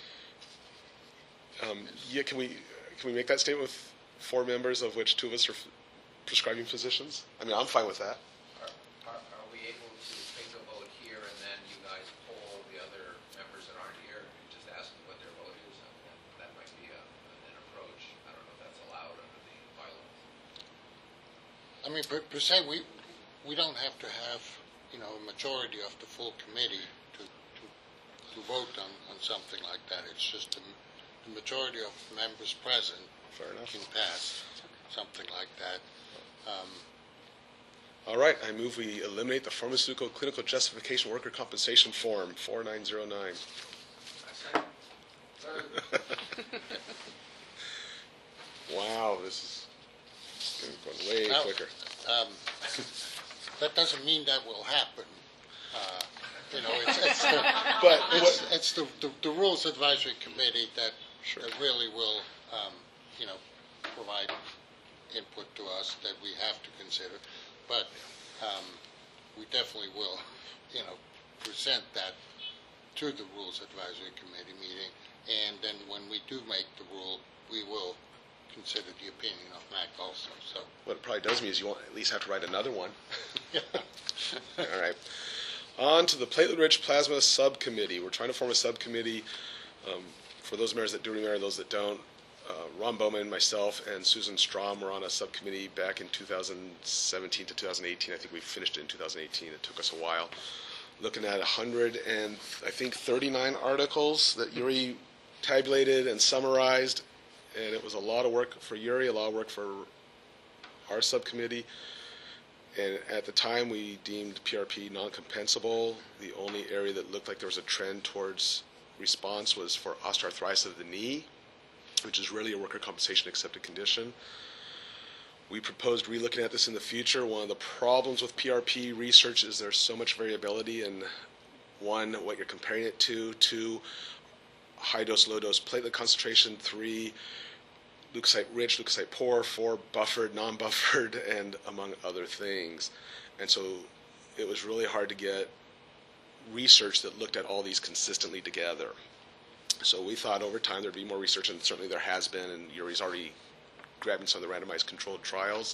Um, yeah, can we can we make that statement with four members, of which two of us are f- prescribing physicians? I mean, I'm fine with that. Are, are, are we able to take a vote here and then you guys poll the other members that aren't here and just ask them what their vote is? That, that might be a, an approach. I don't know if that's allowed under the bylaws. I mean, per, per se, we we don't have to have, you know, a majority of the full committee to to, to vote on, on something like that. It's just the, the majority of members present Fair enough. can pass something like that. Um, All right, I move we eliminate the pharmaceutical clinical justification worker compensation form four nine zero nine. Wow, this is going way Now, quicker. Um, that doesn't mean that will happen. Uh, you know, it's, it's the, But it's, what- it's the, the, the Rules Advisory Committee that, Sure. that really will, um, you know, provide input to us that we have to consider. But um, we definitely will, you know, present that to the Rules Advisory Committee meeting. And then when we do make the rule, we will consider the opinion of M A C also. So. What it probably does mean is you won't at least have to write another one. Yeah. All right. On to the platelet-rich plasma subcommittee. We're trying to form a subcommittee. Um, for those members that do remember, those that don't, uh, Ron Bowman, myself, and Susan Strom were on a subcommittee back in two thousand seventeen to two thousand eighteen. I think we finished it in two thousand eighteen. It took us a while. Looking at one hundred and I think thirty-nine articles that Yuri tabulated and summarized, and it was a lot of work for Yuri, a lot of work for our subcommittee. And at the time, we deemed P R P non-compensable. The only area that looked like there was a trend towards response was for osteoarthritis of the knee, which is really a worker compensation accepted condition. We proposed relooking at this in the future. One of the problems with P R P research is there's so much variability in, one, what you're comparing it to, two, high dose, low dose platelet concentration, three, leukocyte rich, leukocyte poor, four, buffered, non-buffered, and among other things. And so it was really hard to get research that looked at all these consistently together. So we thought over time there'd be more research, and certainly there has been, and Yuri's already grabbing some of the randomized controlled trials.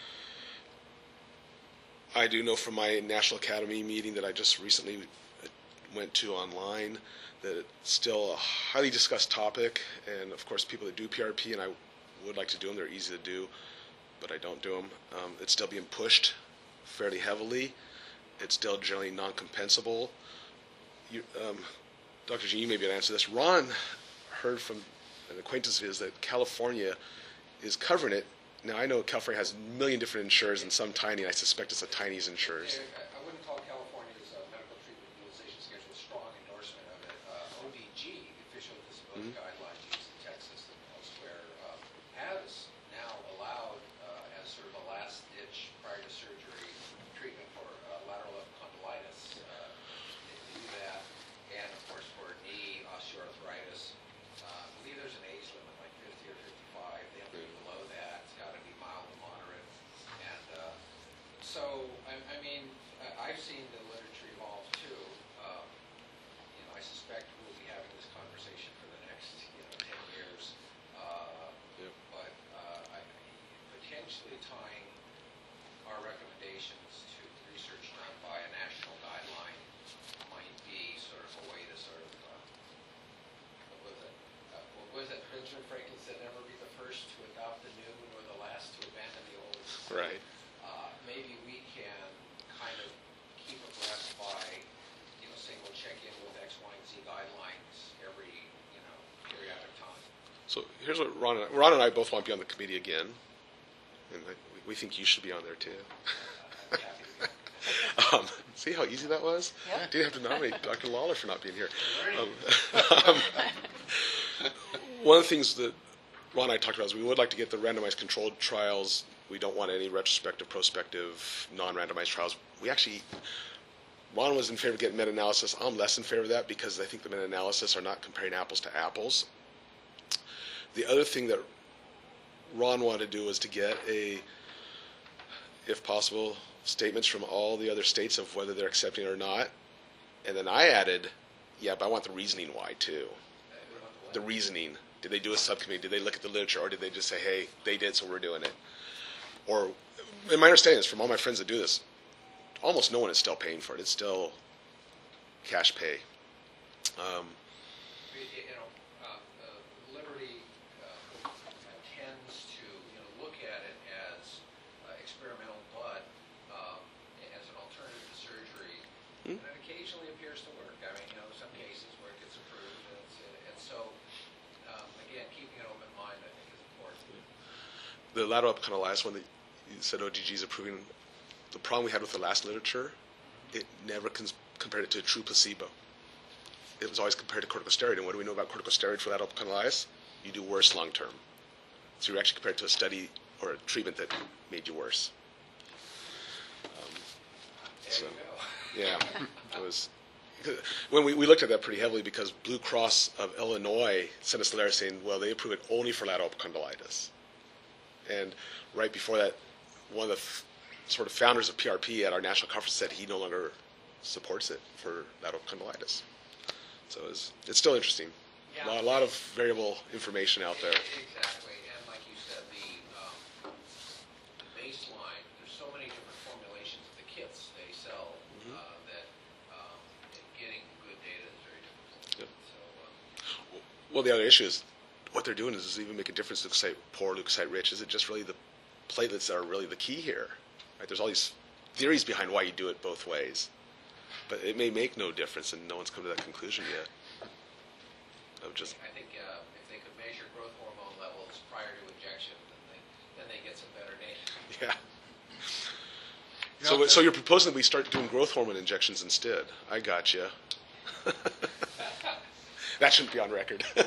I do know from my National Academy meeting that I just recently went to online that it's still a highly discussed topic, and of course people that do P R P, and I would like to do them, they're easy to do, but I don't do them. Um, it's still being pushed fairly heavily. It's still generally non-compensable. You, um, Doctor G, you may be able to answer this. Ron heard from an acquaintance of his that California is covering it. Now, I know California has a million different insurers and some tiny, and I suspect it's the tiniest insurers. I I wouldn't call California's uh, medical treatment utilization schedule a strong endorsement of it. Uh, O D G, the official disability Mhm. guidelines used in Texas and elsewhere, um, has now allowed, uh, as sort of a last ditch prior to surgery treatment for uh, lateral condylitis. Uh, they do that, and of course for knee osteoarthritis. Uh, I believe there's an age limit, like fifty or fifty-five. They have to be below that. It's got to be mild to moderate, and uh, so, I, I mean, I- I've seen the literature evolve too. Um, you know, I suspect we'll be having this conversation for the next, you know, ten years. Uh, Yep. But uh, I, potentially tying our recommendations to research done by a national guideline might be sort of a way to sort of, uh, what was it? Uh, what was it? Benjamin Franklin said, "Never be the first to adopt the new, nor the last to abandon the old." Right. Uh, maybe we can kind of keep abreast by, you know, saying we'll check in with X, Y, and Z guidelines every, you know, periodic time. So here's what Ron and I, Ron and I both want to be on the committee again, and I, we think you should be on there too. I'm happy to be. Um, see how easy that was? Yep. Didn't have to nominate Doctor Lawler for not being here. Um, um, one of the things that Ron and I talked about is we would like to get the randomized controlled trials. We don't want any retrospective, prospective, non-randomized trials. We actually, Ron was in favor of getting meta-analysis. I'm less in favor of that because I think the meta-analysis are not comparing apples to apples. The other thing that Ron wanted to do was to get a if possible, statements from all the other states of whether they're accepting it or not. And then I added, yeah, but I want the reasoning why too. The reasoning. Did they do a subcommittee? Did they look at the literature, or did they just say, hey, they did, so we're doing it? Or, and my understanding is from all my friends that do this, almost no one is still paying for it. It's still cash pay. Um, You know, uh, uh, Liberty uh, tends to, you know, look at it as uh, experimental, but um, as an alternative to surgery, Hmm? and it occasionally appears to work. I mean, you know, some cases where it gets approved, and, it's, and so, um, again, keeping an open mind, I think, is important. the lateral epicondylitis one that you said O G G is approving, the problem we had with the last literature, it never cons- compared it to a true placebo. It was always compared to corticosteroid, and what do we know about corticosteroid for lateral epicondylitis? You do worse long term. So you're actually compared to a study or a treatment that made you worse. Um, There so, you go. yeah, it was. When we, we looked at that pretty heavily because Blue Cross of Illinois sent us a letter saying, well, they approve it only for lateral epicondylitis. And right before that, one of the f- sort of founders of P R P at our national conference said he no longer supports it for lateral epicondylitis. So it's, it's still interesting. Yeah. A lot, a lot of variable information out there. Exactly, and like you said, the, um, the baseline, there's so many different formulations of the kits they sell Mhm. uh, that um, getting good data is very difficult. Yep. So, um, Well, the other issue is what they're doing is, does it even make a difference leukocyte poor, leukocyte rich? Is it just really the platelets that are really the key here? Right? There's all these theories behind why you do it both ways. But it may make no difference, and no one's come to that conclusion yet. Of just I think uh, if they could measure growth hormone levels prior to injection, then they, then they get some better data. yeah. You So, know, so you're proposing that we start doing growth hormone injections instead? I got you. That shouldn't be on record. All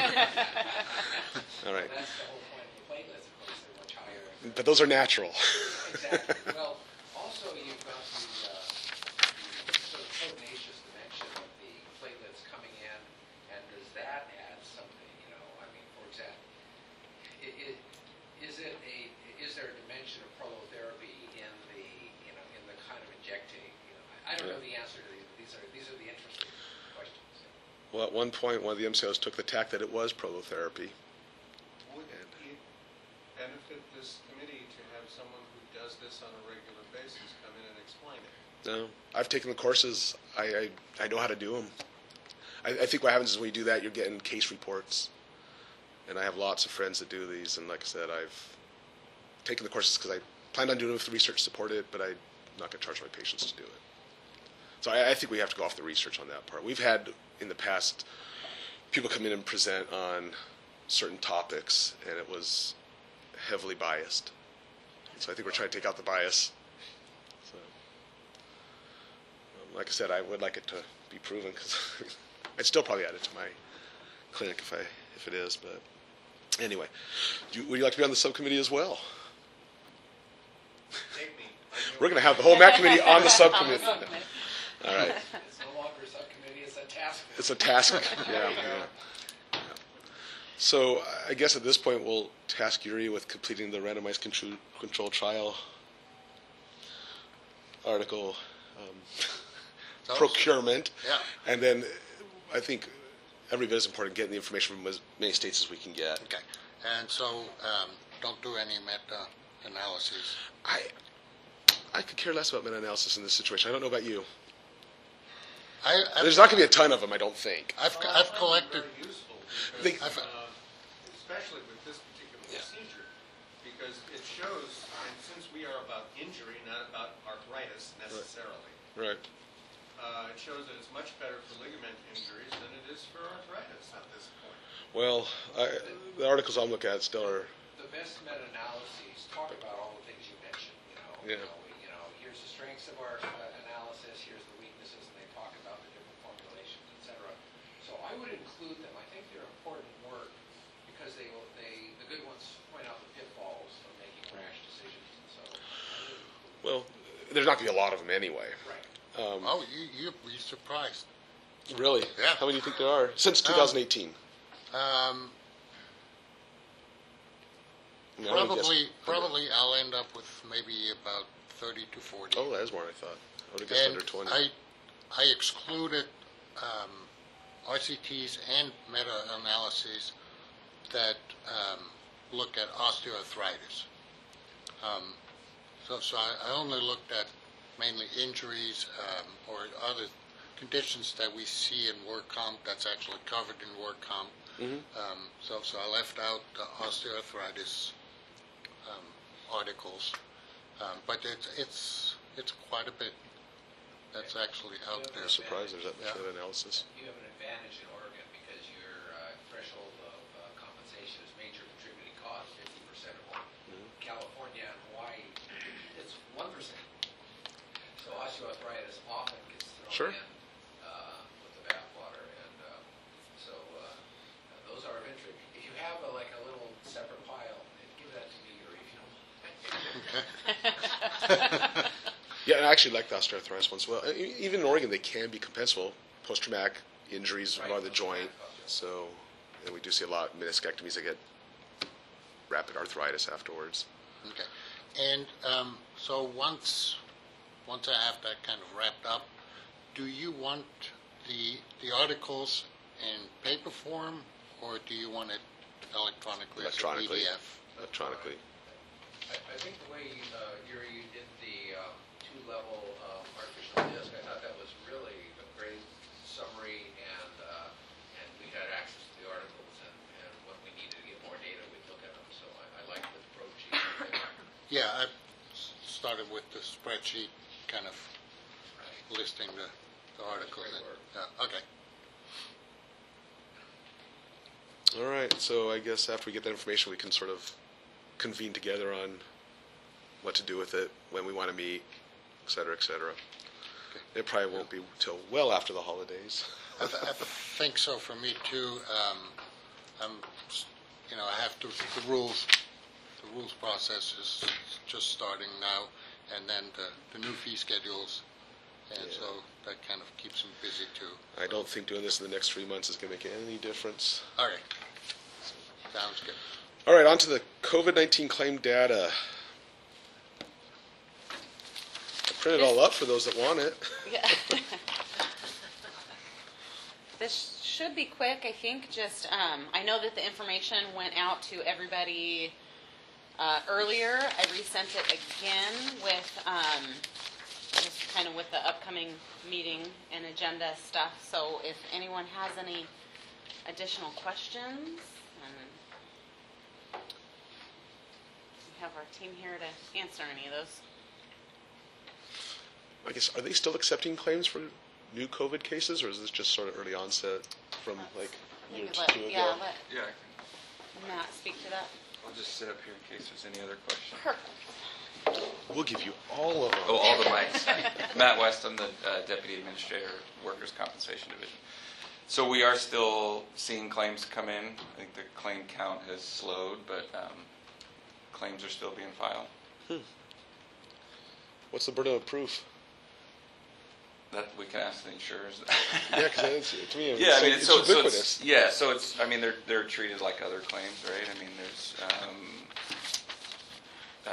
right, That's the whole point of the platelets, of course, they're much higher. but those are natural. Exactly. Well, also you've got the, uh, the sort of proteinaceous dimension of the platelets coming in, and does that add something? You know, I mean, for example, i- i- is it a is there a dimension of prolotherapy in the you know in the kind of injecting? You know, I, I don't know the answer to these. These are these are the interesting questions. Well, at one point, one of the M C Os took the tack that it was prolotherapy. Would it benefit this committee to have someone who does this on a regular basis come in and explain it? No, I've taken the courses. I, I, I know how to do them. I, I think what happens is when you do that, you're getting case reports. And I have lots of friends that do these. And like I said, I've taken the courses because I planned on doing it if the research supported it, but I'm not going to charge my patients to do it. So I, I think we have to go off the research on that part. We've had in the past people come in and present on certain topics, and it was heavily biased. So I think we're trying to take out the bias. So, um, like I said, I would like it to be proven because I'd still probably add it to my clinic if I if it is. But anyway, do you, would you like to be on the subcommittee as well? Take me. We're going to have the whole M A C committee on the subcommittee. All right. It's no longer a subcommittee; it's a task. It's a task. Yeah, yeah. So I guess at this point we'll task Yuri with completing the randomized control, control trial article um, Those- procurement, Yeah. and then I think every bit is important getting the information from as many states as we can get. Okay. And so um, don't do any meta-analyses. I I could care less about meta-analysis in this situation. I don't know about you. I, I've, There's not going to be a ton of them, I don't think. I've, Well, I've I find it collected. very useful They- because, I've- uh, especially with this particular procedure, because it shows, and since we are about injury, not about arthritis necessarily, Right. uh, it shows that it's much better for ligament injuries than it is for arthritis at this point. Well, I, the articles I'm looking at still are. The best meta-analyses talk about all the things you mentioned. You know, Yeah. you know, you know, here's the strengths of our uh, analysis, here's the weaknesses, and they talk about the different formulations, et cetera. So I would include them. I think they're important work because they will. They the good ones point out the pitfalls of making rash decisions. And so, I would include them. Well, there's not going to be a lot of them anyway. Right. Um, Oh, you, you'd be surprised. Really? Yeah. How many do you think there are? Since Um, twenty eighteen. Um, I mean, I would guess- Probably, probably I'll end up with maybe about thirty to forty. Oh, that is more than I thought. I would have guessed And under twenty. I, I excluded um, R C Ts and meta-analyses that um, look at osteoarthritis. Um, so, so I, I only looked at mainly injuries um, or other conditions that we see in work comp that's actually covered in work comp. Mhm. Um, so, so I left out the osteoarthritis um, articles, um, but it's it's it's quite a bit that's actually out there. I'm surprised there's that much Yeah. meta-analysis. You have an advantage in Oregon because your uh, threshold of uh, compensation is major contributing cause, fifty percent or more. Mhm. California and Hawaii, it's one percent. So osteoarthritis often gets thrown Sure. in uh, with the bathwater, and uh, so uh, those are of interest. If you have a, like a little separate pile, give that to me, or if you don't. Yeah, and I actually like the osteoarthritis ones as well. E- Even in Oregon, they can be compensable. Post-traumatic injuries Right. of the joint. So, and we do see a lot of meniscectomies that get rapid arthritis afterwards. Okay, and um, so once once I have that kind of wrapped up, do you want the the articles in paper form, or do you want it electronically, Electronically. as a P D F? Electronically. I, I think the way you, uh, Yuri, you did the um, two-level um, artificial disc, I thought that was really a great summary, and uh, and we had access to the articles, and, and when we needed to get more data, we'd look at them. So I, I like the approach you did. Yeah, I s- started with the spreadsheet, kind of listing the, the articles. Great in. work. Yeah, okay. All right, so I guess after we get that information, we can sort of convene together on what to do with it, when we want to meet, et cetera, et cetera. It probably won't be till well after the holidays. I, th- I think so for me too. Um, I'm, s- you know, I have to, the rules, the rules process is just starting now, and then the, the new fee schedules, and Yeah. so that kind of keeps me busy too. I don't think doing this in the next three months is going to make any difference. All right, sounds good. All right, on to the COVID nineteen claim data. I printed it all up for those that want it. Yeah. This should be quick, I think. Just, um, I know that the information went out to everybody uh, earlier. I resent it again with, um, just kind of with the upcoming meeting and agenda stuff. So if anyone has any additional questions, and we have our team here to answer any of those. I guess, are they still accepting claims for new COVID cases, or is this just sort of early onset from like a year or Let- two ago? Yeah, let Yeah, Matt speak to that. I'll just sit up here in case there's any other questions. Perfect. We'll give you all of them. Oh, all the mics. Matt West, I'm the uh, Deputy Administrator, Workers' Compensation Division. So we are still seeing claims come in. I think the claim count has slowed, but um, claims are still being filed. What's the burden of proof? That we can ask the insurers. Yeah, because to me, it's, Yeah, I mean, it's so, so ubiquitous. it's, yeah, so it's, I mean, they're, they're treated like other claims, right? I mean, there's, um, uh,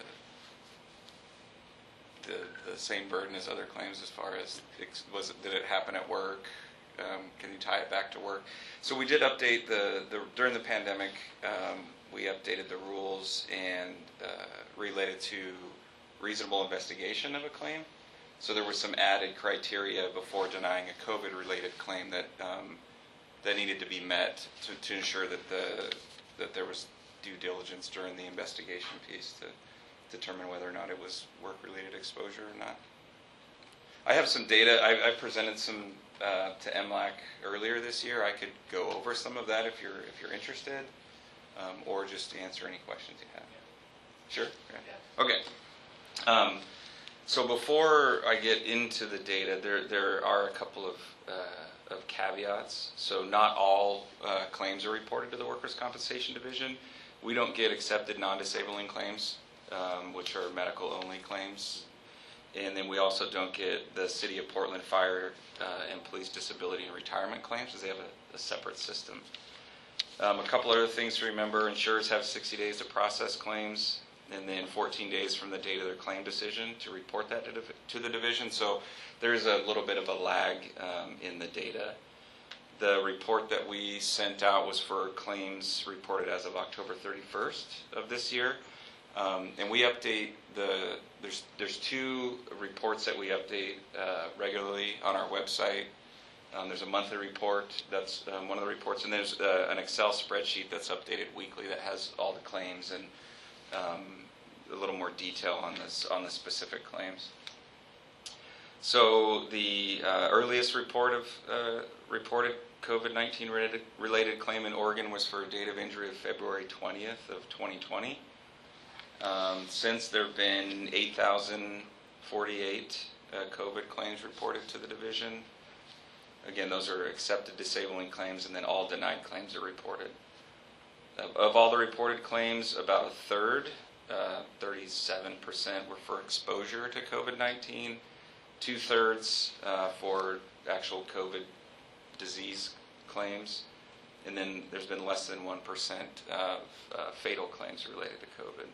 the, the same burden as other claims as far as, ex- was it, did it happen at work? Um, can you tie it back to work? So we did update the, the during the pandemic, um, we updated the rules and, uh, related to reasonable investigation of a claim. So there was some added criteria before denying a COVID-related claim that um, that needed to be met to, to ensure that the that there was due diligence during the investigation piece to determine whether or not it was work-related exposure or not. I have some data. I, I presented some uh, to M L A C earlier this year. I could go over some of that if you're if you're interested, um, or just to answer any questions you have. Sure. Yeah. Okay. Um, So before I get into the data, there there are a couple of uh, of caveats. So not all uh, claims are reported to the Workers' Compensation Division. We don't get accepted non-disabling claims, um, which are medical-only claims, and then we also don't get the City of Portland Fire uh, and Police Disability and Retirement claims, because they have a, a separate system. Um, a couple other things to remember: insurers have sixty days to process claims, and then fourteen days from the date of their claim decision to report that to, div- to the division. So there's a little bit of a lag um, in the data. The report that we sent out was for claims reported as of October thirty-first of this year. Um, and we update the, there's there's two reports that we update uh, regularly on our website. Um, there's a monthly report, that's um, one of the reports, and there's uh, an Excel spreadsheet that's updated weekly that has all the claims and um, a little more detail on this on the specific claims. So the uh, earliest report of uh, reported COVID nineteen related, related claim in Oregon was for a date of injury of February twentieth of twenty twenty. Um, since there have been eight thousand forty-eight uh, COVID claims reported to the division. Again, those are accepted disabling claims, and then all denied claims are reported. Of, of all the reported claims, about a third, uh, thirty-seven percent, were for exposure to COVID nineteen, two-thirds uh, for actual COVID disease claims, and then there's been less than one percent of uh, fatal claims related to COVID.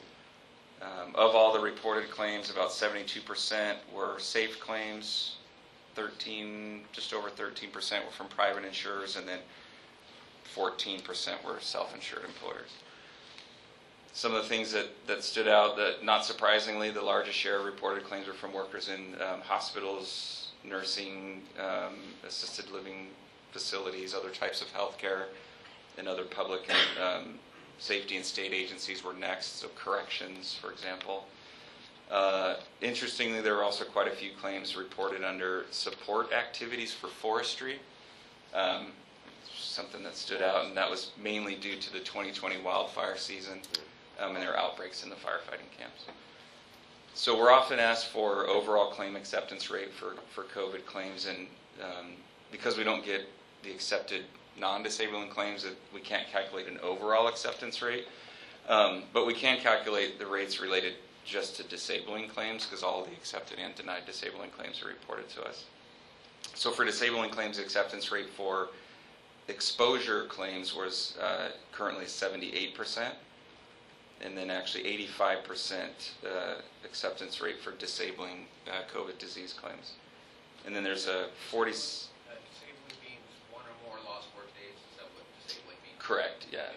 Um, of all the reported claims, about seventy-two percent were safe claims, thirteen, just over thirteen percent were from private insurers, and then fourteen percent were self-insured employers. Some of the things that, that stood out, that not surprisingly, the largest share of reported claims were from workers in um, hospitals, nursing, um, assisted living facilities, other types of healthcare, and other public um, safety and state agencies were next, so corrections, for example. Uh, interestingly, there were also quite a few claims reported under support activities for forestry, um, something that stood out, and that was mainly due to the twenty twenty wildfire season um, and their outbreaks in the firefighting camps. So we're often asked for overall claim acceptance rate for, for COVID claims, and um, because we don't get the accepted non-disabling claims, that we can't calculate an overall acceptance rate, um, but we can calculate the rates related just to disabling claims, because all the accepted and denied disabling claims are reported to us. So for disabling claims, the acceptance rate for exposure claims was uh, currently seventy-eight percent, and then actually eighty-five percent uh, acceptance rate for disabling uh, COVID disease claims. And then there's a forty... Uh, disabling means one or more lost work days, is that what disabling means? Correct, yeah.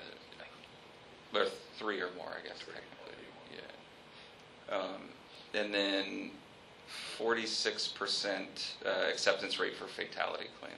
Or three or more, I guess, technically. Yeah. Um, and then forty-six percent uh, acceptance rate for fatality claims.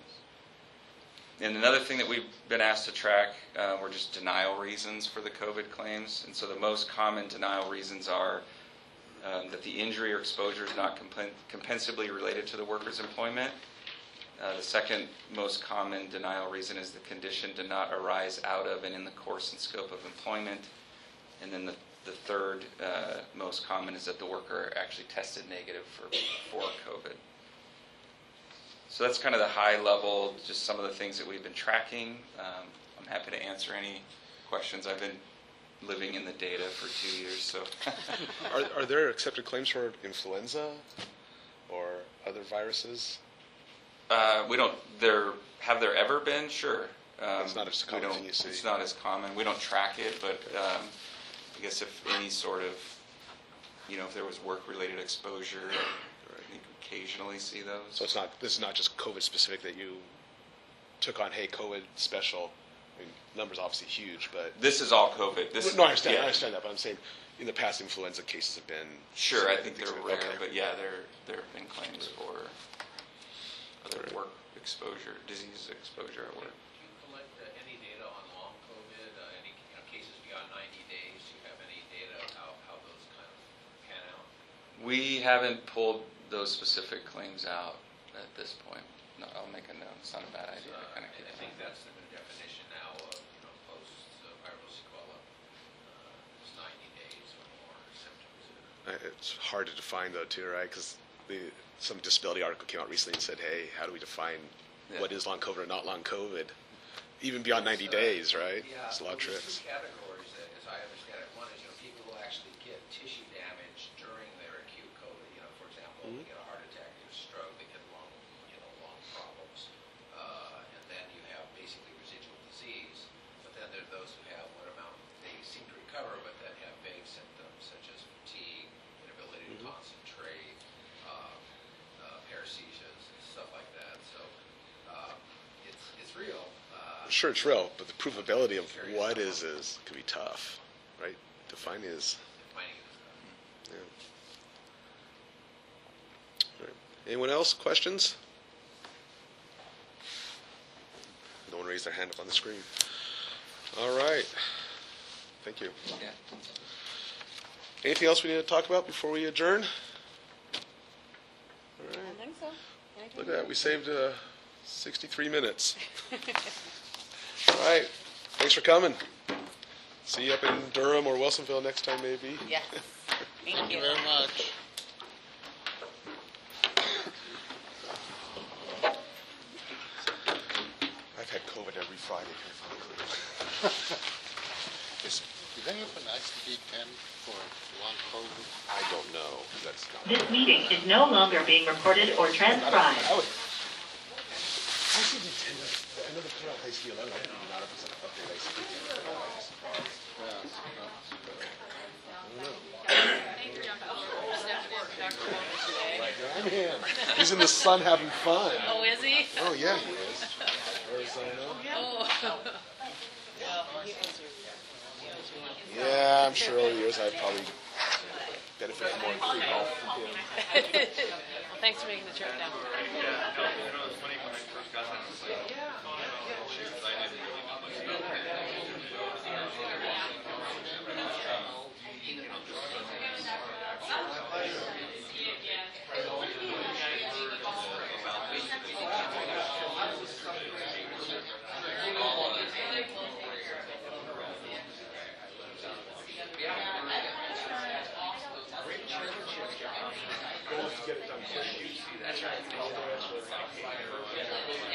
And another thing that we've been asked to track uh, were just denial reasons for the COVID claims. And so the most common denial reasons are um, that the injury or exposure is not compen- compensably related to the worker's employment. Uh, the second most common denial reason is the condition did not arise out of and in the course and scope of employment. And then the, the third uh, most common is that the worker actually tested negative for, for COVID. So that's kind of the high level, just some of the things that we've been tracking. Um, I'm happy to answer any questions. I've been living in the data for two years, so. are, are there accepted claims for influenza or other viruses? Uh, we don't, there, have there ever been? Sure. Um, it's not as common thing you see. It's not as common. We don't track it, but um, I guess if any sort of, you know, if there was work-related exposure, I think occasionally see those. So it's not, this is not just COVID specific that you took on, hey, COVID special. I mean, numbers obviously huge, but. This is all COVID. This, no, I understand, yeah. I understand that, but I'm saying in the past influenza cases have been. Sure, I think they're rare, okay. but yeah, there, there have been claims for other work exposure, disease exposure at work. Do you collect uh, any data on long COVID, uh, any you know, cases beyond ninety days? Do you have any data of how, how those kind of pan out? We haven't pulled those specific claims out at this point. No, I'll make a note. It's not a bad idea to kind of keep I think that's the definition now of you know, post-viral sequela. Uh, it's ninety days or more symptoms. It's hard to define though too, right? Because the some disability article came out recently and said, hey, how do we define yeah. what is long COVID or not long COVID? Even beyond ninety uh, days, right? Yeah, it's a lot of tricks. Two categories, as I understand it. One is, you know, people will actually get tissue damage during their acute COVID. You know, for example, mm-hmm. they get a heart attack, they get a stroke, they get lung, you know, lung problems, uh, and then you have basically residual disease. But sure it's real, but the provability of what is is could be tough, right? Defining is. Defining it. Yeah. All right. Anyone else? Questions? No one raised their hand up on the screen. All right. Thank you. Yeah. Anything else we need to talk about before we adjourn? All right. I think so. Anything Look at that. We saved uh, sixty-three minutes. All right. Thanks for coming. See you up in Durham or Wilsonville next time, maybe. Yes. Thank, Thank you. you very much. I've had COVID every Friday. Is, do they have an I C D ten for long COVID? I don't know. That's not. This meeting is no longer being recorded or transcribed. I would. I C D ten. I know they put out I C D eleven. I didn't know if it's an update I C D ten. I'm here. He's in the sun having fun. Oh, is he? Oh yeah, he is. Arizona. Oh. Yeah, I'm sure over the years I've probably benefited more in free golf from him. Well, thanks for making the trip down. Get it done quick. That's right.